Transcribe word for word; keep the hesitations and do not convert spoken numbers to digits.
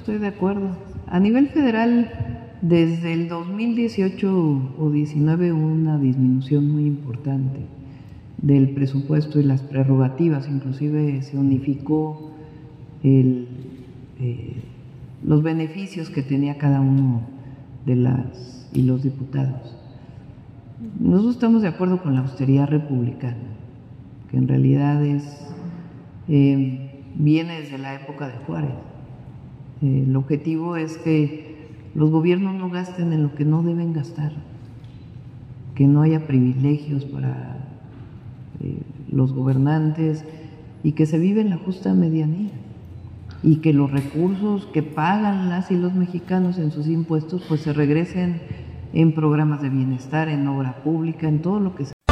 estoy de acuerdo. A nivel federal, desde el dos mil dieciocho o diecinueve hubo una disminución muy importante del presupuesto y las prerrogativas, inclusive se unificó el, eh, los beneficios que tenía cada uno de las y los diputados. Nosotros estamos de acuerdo con la austeridad republicana, que en realidad es eh, viene desde la época de Juárez. Eh, el objetivo es que los gobiernos no gasten en lo que no deben gastar, que no haya privilegios para eh, los gobernantes y que se vive en la justa medianía y que los recursos que pagan las y los mexicanos en sus impuestos pues se regresen en programas de bienestar, en obra pública, en todo lo que se